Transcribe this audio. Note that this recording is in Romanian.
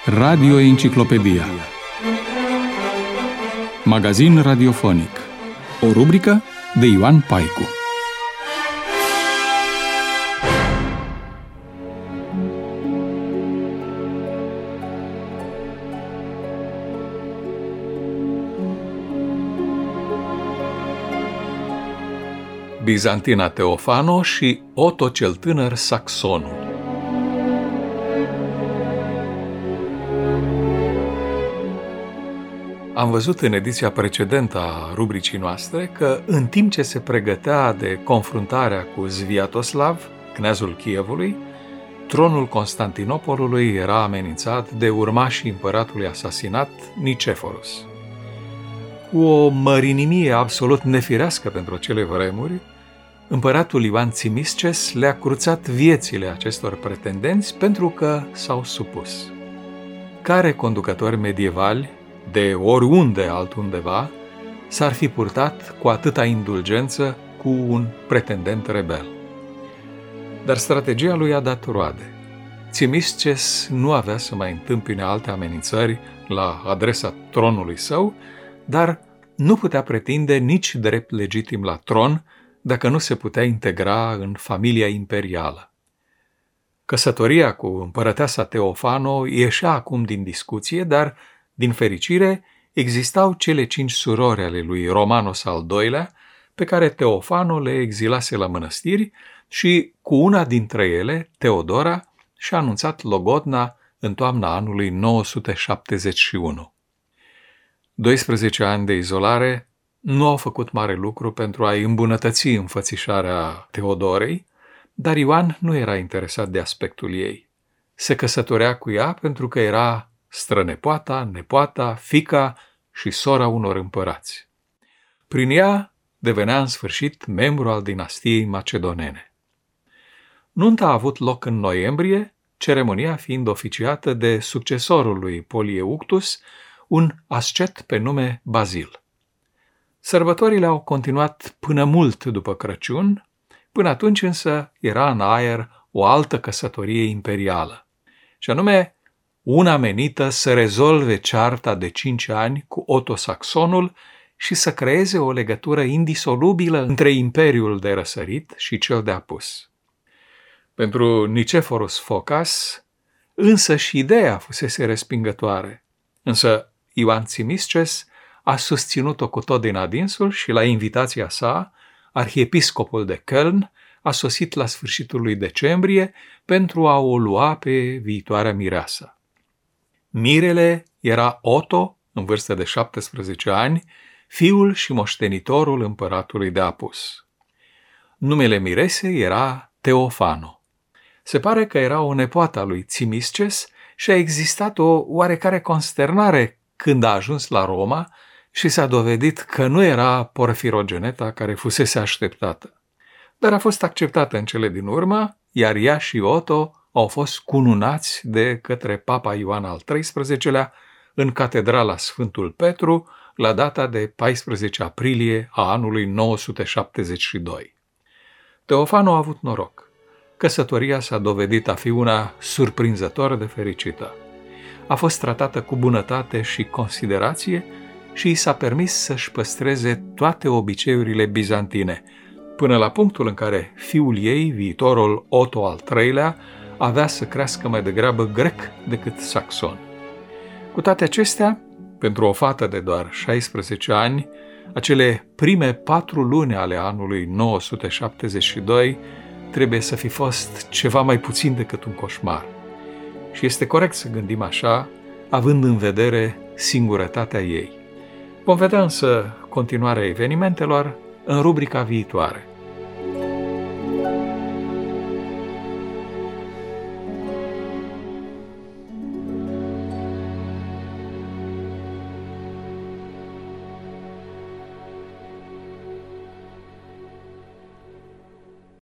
Radio Enciclopedia. Magazin radiofonic. O rubrică de Ioan Paicu. Bizantina Teofano și Oto cel tânăr Saxonul. Am văzut în ediția precedentă a rubricii noastre că în timp ce se pregătea de confruntarea cu Sviatoslav, kneazul Kievului, tronul Constantinopolului era amenințat de urmașii împăratului asasinat Nicephorus. Cu o mărinimie absolut nefirească pentru acele vremuri, împăratul Ioan Țimisces le-a cruțat viețile acestor pretendenți pentru că s-au supus. Care conducători medievali, de oriunde altundeva, s-ar fi purtat cu atâta indulgență cu un pretendent rebel? Dar strategia lui a dat roade. Țimisces nu avea să mai întâmpine alte amenințări la adresa tronului său, dar nu putea pretinde nici drept legitim la tron dacă nu se putea integra în familia imperială. Căsătoria cu împărăteasa Teofano ieșea acum din discuție, dar, din fericire, existau cele 5 surori ale lui Romanos al II-lea, pe care Teofano le exilase la mănăstiri și cu una dintre ele, Teodora, și-a anunțat logodna în toamna anului 971. 12 ani de izolare nu au făcut mare lucru pentru a-i îmbunătăți înfățișarea Teodorei, dar Ioan nu era interesat de aspectul ei. Se căsătorea cu ea pentru că era strănepoata, nepoata, fiica și sora unor împărați. Prin ea devenea în sfârșit membru al dinastiei macedonene. Nunta a avut loc în noiembrie, ceremonia fiind oficiată de succesorul lui Polieuctus, un ascet pe nume Bazil. Sărbătorile au continuat până mult după Crăciun, până atunci însă era în aer o altă căsătorie imperială, și anume una menită să rezolve cearta de 5 ani cu Oto Saxonul și să creeze o legătură indisolubilă între imperiul de răsărit și cel de apus. Pentru Nicephorus Phocas, însă și ideea fusese respingătoare, însă Ioan Țimisces a susținut-o cu tot din adinsul și la invitația sa, arhiepiscopul de Köln a sosit la sfârșitul lui decembrie pentru a o lua pe viitoarea mireasă. Mirele era Oto, în vârstă de 17 ani, fiul și moștenitorul împăratului de apus. Numele miresei era Teofano. Se pare că era o nepoată a lui Țimisces și a existat o oarecare consternare când a ajuns la Roma și s-a dovedit că nu era Porfirogeneta care fusese așteptată. Dar a fost acceptată în cele din urmă, iar ea și Oto au fost cununați de către Papa Ioan al XIII-lea în Catedrala Sfântul Petru la data de 14 aprilie a anului 972. Teofano a avut noroc. Căsătoria s-a dovedit a fi una surprinzător de fericită. A fost tratată cu bunătate și considerație și i s-a permis să-și păstreze toate obiceiurile bizantine, până la punctul în care fiul ei, viitorul Oto al III-lea, avea să crească mai degrabă grec decât saxon. Cu toate acestea, pentru o fată de doar 16 ani, acele prime 4 luni ale anului 972 trebuie să fi fost ceva mai puțin decât un coșmar. Și este corect să gândim așa, având în vedere singurătatea ei. Vom vedea însă continuarea evenimentelor în rubrica viitoare.